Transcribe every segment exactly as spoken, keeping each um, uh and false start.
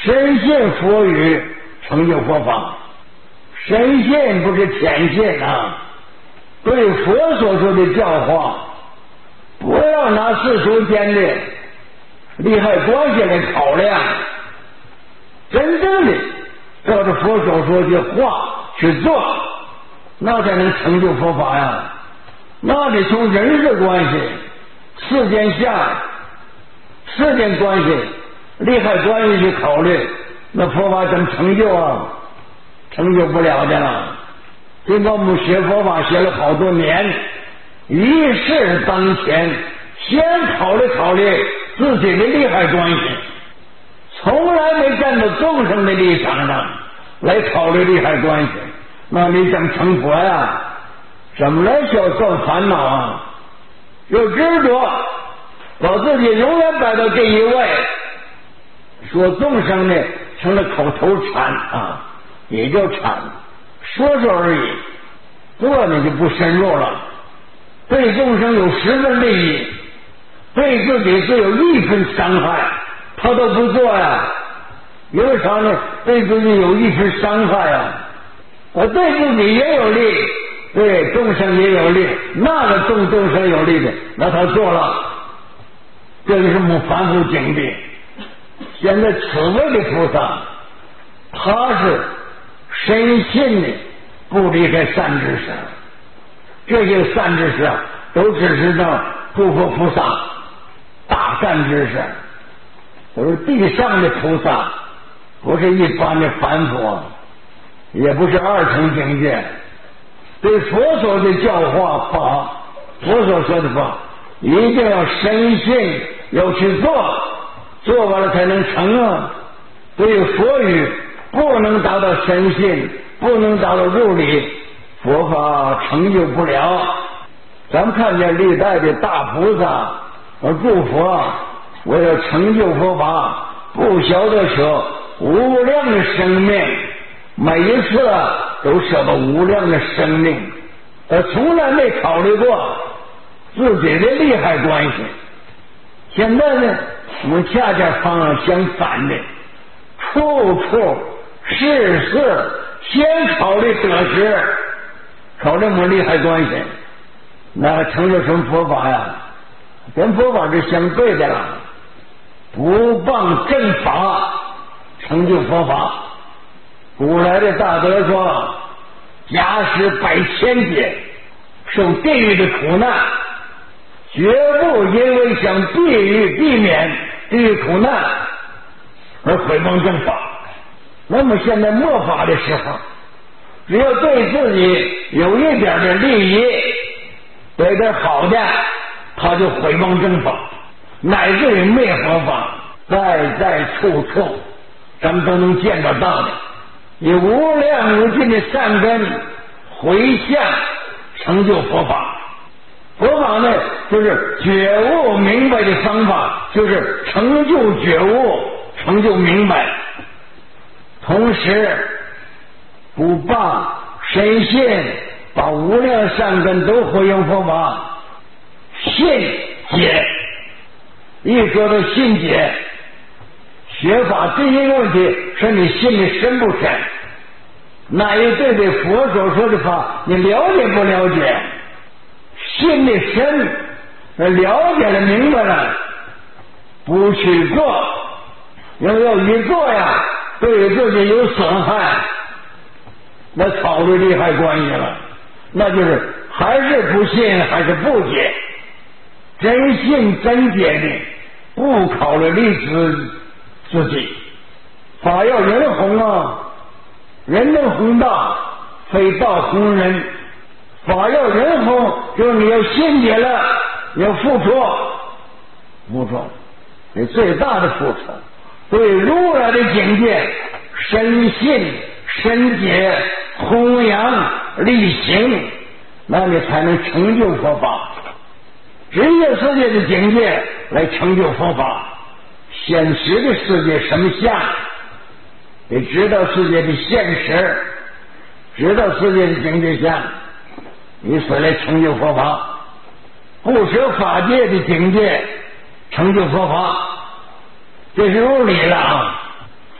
深信佛语，成就佛法。深信不是浅信啊，对佛所说的教化，不要拿世俗间的利害关系来考量，真正的照着佛所说的话去做，那才能成就佛法呀。那得从人事关系、世间相、世间关系、利害关系去考虑，那佛法怎么成就啊？成就不了的了。尽管我们学佛法学了好多年，一事当前，先考虑考虑自己的利害关系，从来没站到众生的立场上来考虑利害关系，那你怎么成佛呀？怎么来消受烦恼啊？有执着，把自己永远摆到这一位，说众生呢成了口头禅啊，也就禅，说说而已，做呢就不深入了。对众生有十分利益，对自己只有一分伤害，他都不做呀。有啥呢？对自己有一分伤害啊，我对自己也有利，对众生也有利，那个众众生有利的，那他做了，这就是我们凡夫境地。现在此位的菩萨，他是深信的不离开善知识，这些善知识啊，都只是那诸佛菩萨大善知识，都是地上的菩萨，不是一般的凡夫，也不是二层境界。对佛所的教化法，佛所说的法，一定要深信，要去做，做完了才能成啊。对于佛语不能达到深信，不能达到入理，佛法成就不了。咱们看见历代的大菩萨和诸佛，为了成就佛法，不晓得舍无量的生命，每一次都舍到无量的生命，而从来没考虑过自己的利害关系。现在呢，我们恰恰方向相反的，处处事事先考虑得失，考虑我们利害关系，那成就什么佛法呀？跟佛法是相对的了。不谤正法，成就佛法。古来的大德说，假使百千劫受地狱的苦难，绝不因为想避狱避免地狱苦难而毁谤正法。那么现在末法的时候，只要对自己有一点的利益，有一点好的，他就毁谤正法，乃至于灭佛法，在在处处咱们都能见得到的，以无量无尽的善根回向成就佛法。佛法呢，就是觉悟明白的方法，就是成就觉悟，成就明白，同时不谤深信，把无量善根都回应佛法。信解，一说到信解，学法第一个问题是你信的深不深，那一对对佛所说的法你了解不了解？信的深，了解了明白了，不去做，要要一做呀，对自己有损害，那考虑利害关系了，那就是还是不信还是不解。真信真解的，不考虑利自自己。法要人弘啊，人能弘道，非道弘人。法要人弘，就是你要信解了，你要付出，付出，你最大的付出。对如来的境界，深信、深解、弘扬、力行，那你才能成就佛法。职业世界的境界来成就佛法，现实的世界什么相？得知道世界的现实，知道世界的境界相，以此来成就佛法。不舍法界的境界，成就佛法，这是入理了啊。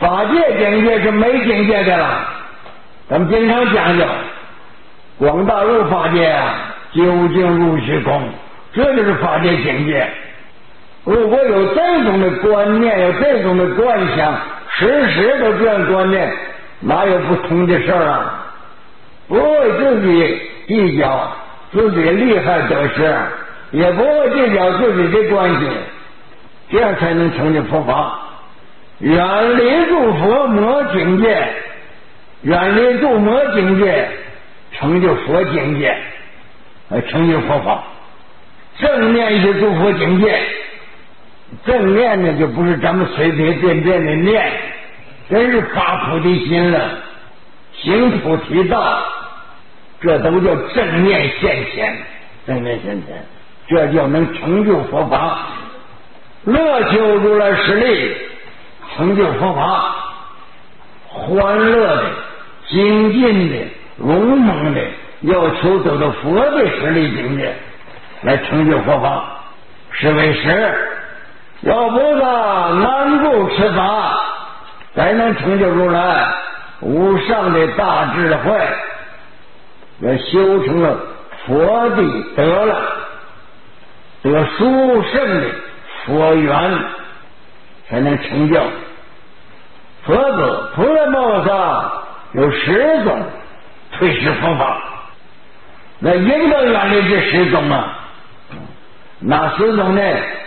法界境界是没境界的了。咱们经常讲究广大入法界啊，究竟入虚空，这就是法界境界。如果有这种的观念，有这种的观想，时时都这样观念，哪有不通的事儿啊？不为自己计较自己厉害得失，也不会计较自己的关系，这样才能成就佛法。远离诸佛魔境界，远离诸魔境界，成就佛境界，呃，成就佛法。正念是诸佛境界，正念呢就不是咱们随随便便的念，真是发菩提心了，行菩提道，这都叫正念现前，正念现前，这就能成就佛法。乐求如来实力，成就佛法。欢乐的、精进的、勇猛的，要求得到佛的实力境界，来成就佛法。是为实，要菩萨难故持法，才能成就如来无上的大智慧，也修成了佛的得了，得殊胜的佛缘，才能成就。佛子菩萨摩萨有十种退失佛法，那应当远离这十种啊。哪十种呢？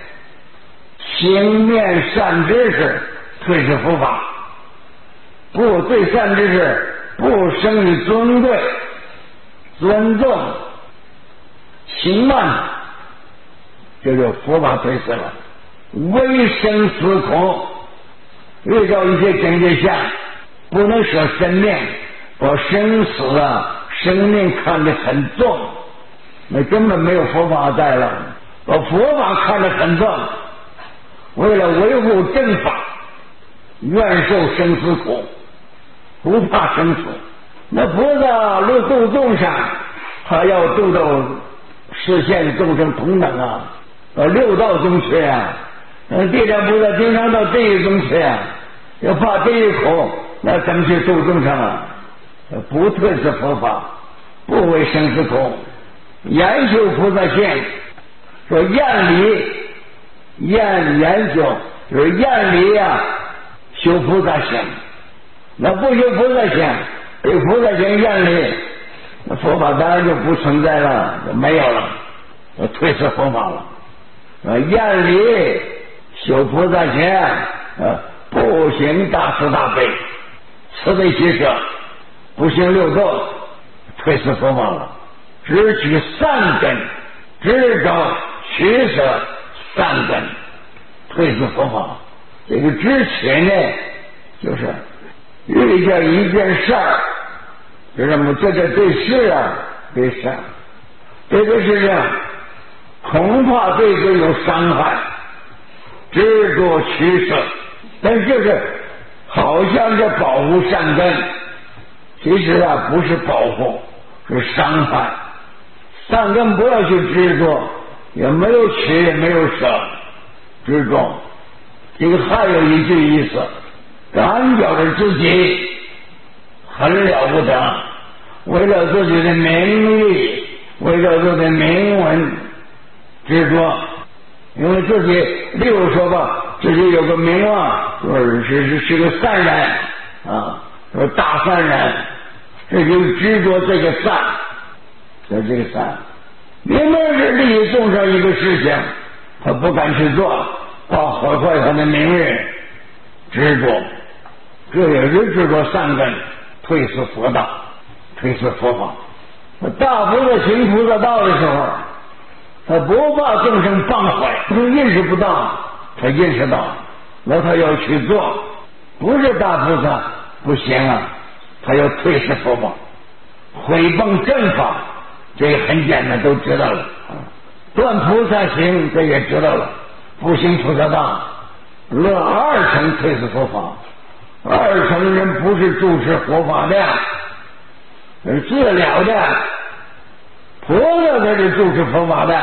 行念善知识退失佛法，不对善知识不生于尊贵尊重，行慢，这就佛法退失了。微生死恐，遇到一些境界下，不能舍生命，把生死啊生命看得很重，那根本没有佛法在了。把佛法看得很重，为了维护正法，愿受生死苦，不怕生死。那菩萨若度众生，他要度到实现众生同等啊，到六道中去啊。地藏菩萨经常到地狱中去啊，要怕地狱苦，那怎么去度众生啊？不退失佛法，不为生死苦，研修菩萨性。说厌离，厌研究就是厌离啊，修菩萨行。那不修菩萨行，对菩萨行厌离，那佛法当然就不存在了，就没有了，就退失佛法了。呃，厌离修菩萨行，呃，不行大慈大悲，慈悲喜舍，不行六道，退失佛法了。只取善根，只找取舍善根，退失佛法。这个知取呢，就是遇见一件事儿，就这么这个对事啊，对事，这个事情恐怕对这有伤害，执着取舍，但就是好像是保护善根，其实啊不是保护，是伤害。善根不要去执着，也没有取，也没有舍，执着。这个还有一句意思，感觉着自己很了不得，为了自己的名誉，为了自己的名闻执着，因为自己，例如说吧，自己有个名望，说是是是个善人啊，说大善人，这就执着这个善。这这个善，明明是利益众生一个事情，他不敢去做，怕毁坏他的名誉，执着，这也是执着善根，退失佛道，退失佛法。大菩萨行菩萨道的时候，他不怕众生谤毁，他认识不到，他认识到，那他要去做，不是大菩萨不行啊，他要退失佛法，毁谤正法。这个很简单，都知道了。断菩萨行，这也知道了。不行菩萨道，乐二乘退失佛法。二乘人不是注持佛法的，是自了的。菩萨才是注持佛法的。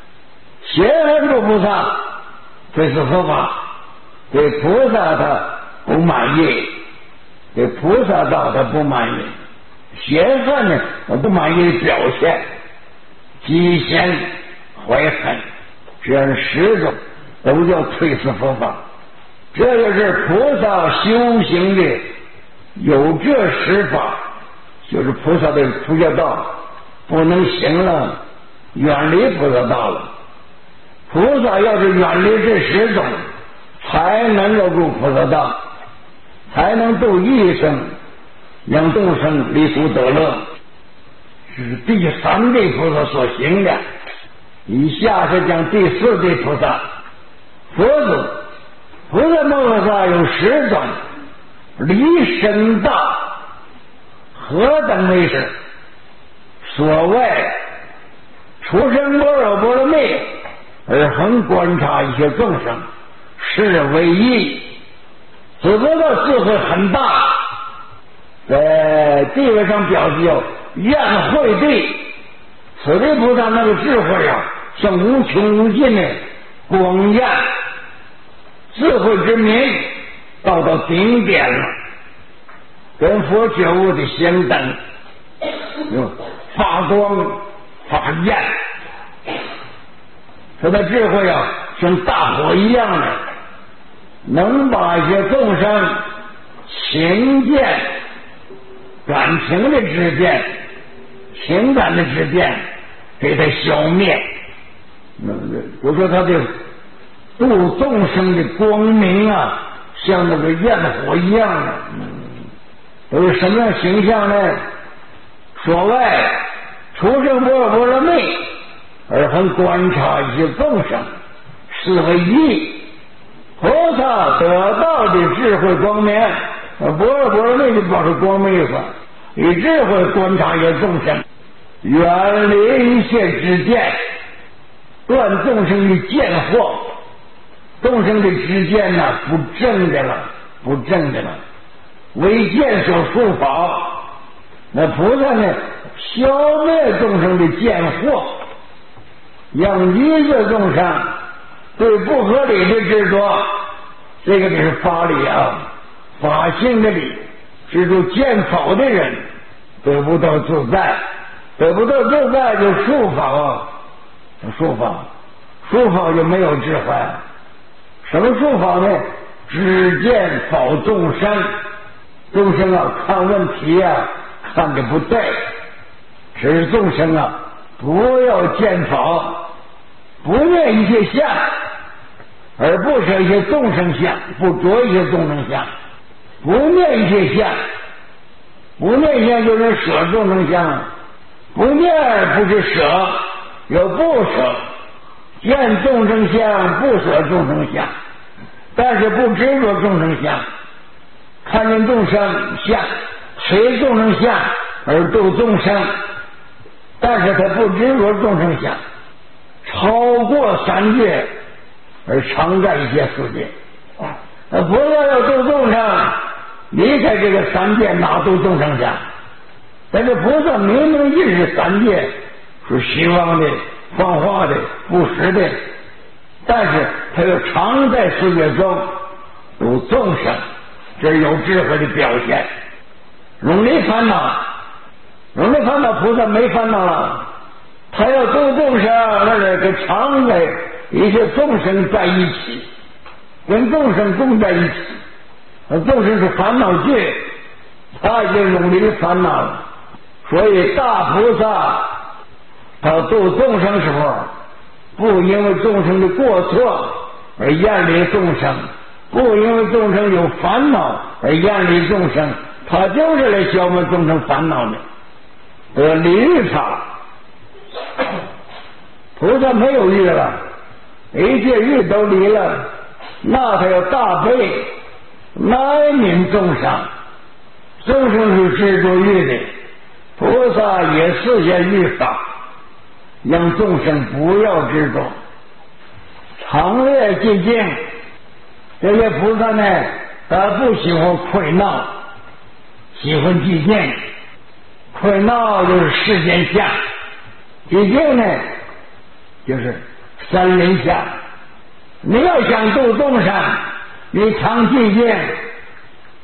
邪横住菩萨退失佛法，对菩萨他不满意，对菩萨道他不满意，邪恨呢不满意的表现，积嫌怀恨，这样十种都叫退失佛法。这就是菩萨修行的有这十法，就是菩萨的出家道不能行了，远离菩萨道了。菩萨要是远离这十种，才能够入菩萨道，才能度一生，让众生离苦得乐。这是第三位菩萨所行的。以下是讲第四位菩萨。佛祖菩萨摩诃萨有十种离身道，何等为是？所谓出生般若波罗蜜，而恒观察一切众生，是为义。只不过智慧很大，在地位上表示叫愿慧地。此地菩萨那个智慧啊，像无穷无尽的光焰，智慧之明到到顶点了，跟佛觉悟的相等，发光发焰。他的智慧啊，像大火一样的，能把一些众生情见、感情的之见、情感的之见给他消灭。比如说他的度众生的光明啊，像那个焰火一样的，都是什么样形象呢？所谓出生般若波罗蜜，而恒观察一切众生，是为义。菩萨得到的智慧光明，般若波罗蜜就表示光明意思，以智慧观察一切众生，远离一切之见，断众生的见惑。众生的知见呢，不正的了，不正的了，为见所束缚。那菩萨呢，消灭众生的见惑，让一切众生对不合理的执着，这个就是法理啊，法性的理。执着见否的人得不到自在，得不到自在就束缚啊，束缚，束缚就没有智慧。什么束缚呢？只见否众生，众生啊，看问题啊，看的不对，使众生啊，不要见否，不念一切相，而不舍一些众生相，不着一些众生相，不念一切相，不念相就是舍众生相，不念不是舍，有不舍。见众生相，不舍众生相，但是不执着众生相，看见众生相，随众生相而度众生，但是他不执着众生相，超过三界而常在一切世界。那菩萨要度众生，离开这个三界，哪度众生相？但是菩萨明明认识三界是虚妄的、幻化的、不实的，但是他又常在世界中度众生，这是有智慧的表现。永离烦恼，永离烦恼，菩萨没烦恼了，他要度众生，那是跟常在一些众生在一起，跟众生共在一起。众生是烦恼界，他已经永离烦恼了。所以大菩萨他度众生时候，不因为众生的过错而厌离众生，不因为众生有烦恼而厌离众生，他就是来消灭众生烦恼的，得离欲法。菩萨没有欲了，一切欲都离了，那他有大悲来悯众生。众生是执着欲的，菩萨也示现欲法，让众生不要执着，常乐寂静。这些菩萨呢，他不喜欢溃闹，喜欢寂静。溃闹就是世间相，寂静呢就是森林相。你要想度众生，你常寂静，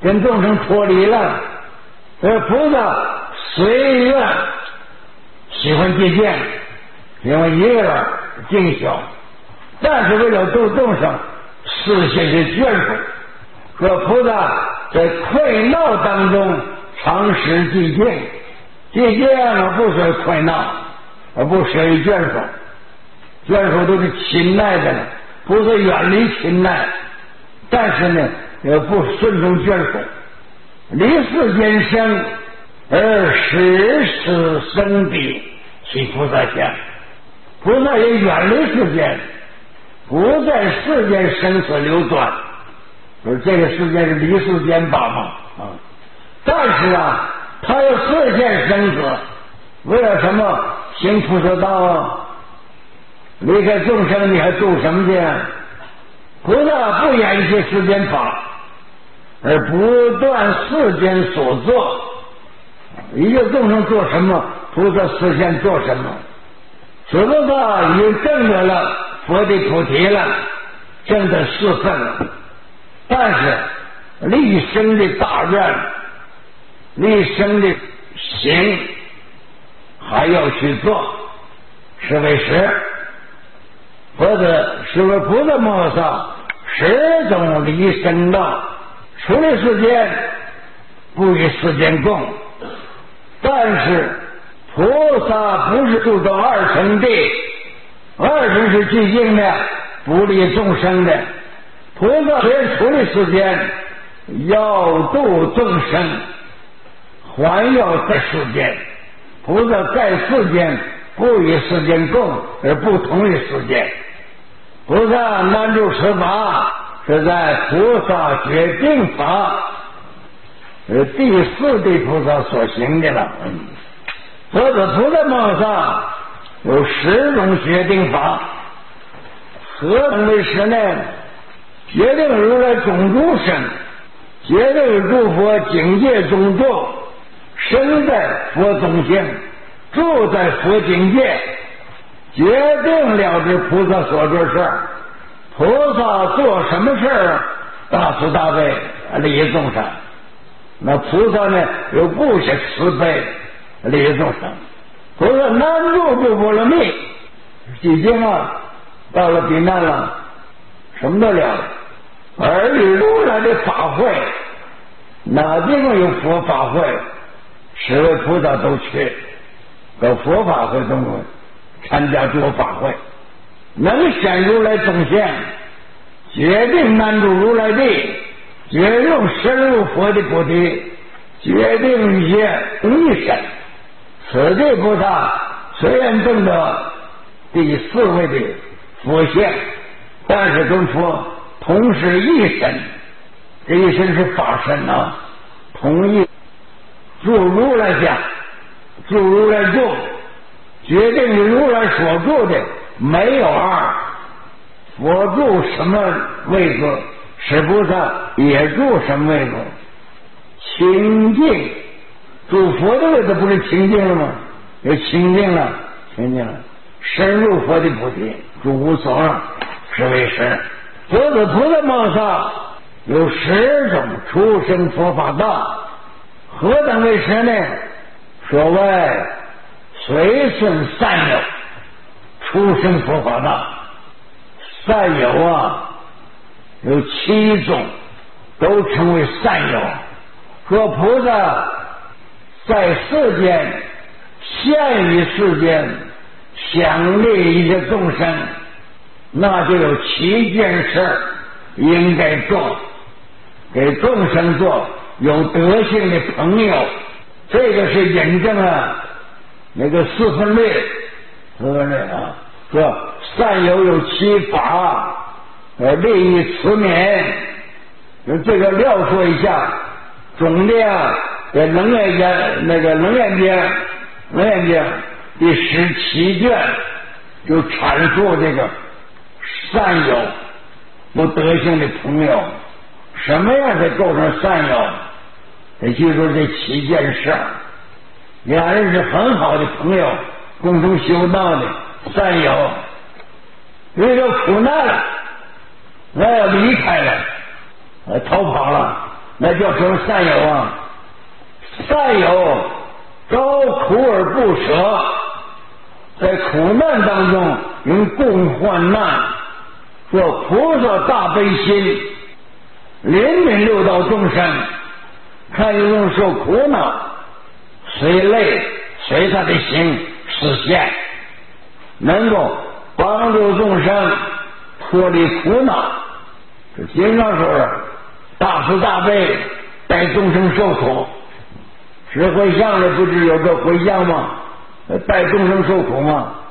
跟众生脱离了。这菩萨随愿喜欢寂静，喜欢一个人静修，但是为了度众生，事先是眷属。说菩萨在困闹当中常识寂静，寂静而不属于困闹，而不属于眷属。眷属都是亲爱的了，菩萨远离亲爱，但是呢也不顺从眷属，离世间生而使此生彼，其菩萨相。菩萨也远离世间，不在世间生死流转，就是这个世界是离世间法嘛啊！但是啊，他要世间生死，为了什么行菩萨道啊？离开众生，你还度什么去？菩萨不言弃世间法，而不断世间所做。一个众生做什么，菩萨实现做什么。此菩萨已经证得了佛的菩提了，证得四分了。但是立生的大愿，立生的行还要去做，是为实。或者是为菩萨摩萨始终离生道，出离世间，不与世间共。但是菩萨不是度到二乘地，二乘是寂静的，不离众生的。菩萨虽然出离世间，要度众生，还要在世间。菩萨在世间不与世间共，而不同于世间。菩萨难住持法是在菩萨决定法，是第四地菩萨所行的了。或者菩萨摩萨有十种决定法，何等为实呢？决定如来种诸生，决定诸佛境界中住，生在佛中性，住在佛境界，决定了知菩萨所做事。菩萨做什么事儿，大慈大悲，利益众生。那菩萨呢，又不是慈悲，利益众生。菩萨难住诸波罗蜜，寂静啊，到了彼岸了，什么都了了。而与如来的法会，哪地方有佛法会，十位菩萨都去，到佛法会中参加诸法会，能显如来种相，决定难住如来地，决定深入佛的菩提，决定一些一神。此地菩萨虽然证得第四位的佛相，但是跟佛同是一身，这一身是法身啊，同一住如来家，住如来住，决定与如来所住的没有二。佛住什么位置，是菩萨也住什么位置。清净，住佛的位置不是清净了吗？有清净了，清净了，深入佛的菩提，住无所二，是为实。佛子菩萨摩萨有十种出生佛法道，何等为实呢？所谓随顺善友，出生佛法道。善友啊，有七种，都称为善友。说菩萨在世间现于世间，想利一些众生，那就有七件事应该做，给众生做有德性的朋友。这个是引证了那个四分律，四分律啊，说善友有七法，呃，利益慈悯。就这个料说一下，总的啊，在楞严经那个楞严经楞严经第十七卷就阐述这个善友有德性的朋友，什么样才构成善友？得记住这七件事。俩人是很好的朋友，共同修道的善友，遇到苦难了，那要离开了，逃跑了， 那叫什么善友啊？善友遭苦而不舍，在苦难当中用共患难，做菩萨大悲心，怜悯六道众生，看有人受苦恼，随类随他的心实现，能够帮助众生脱离苦恼。这经常说的大慈大悲，带众生受苦。实回向的不是有个回向吗？带众生受苦吗？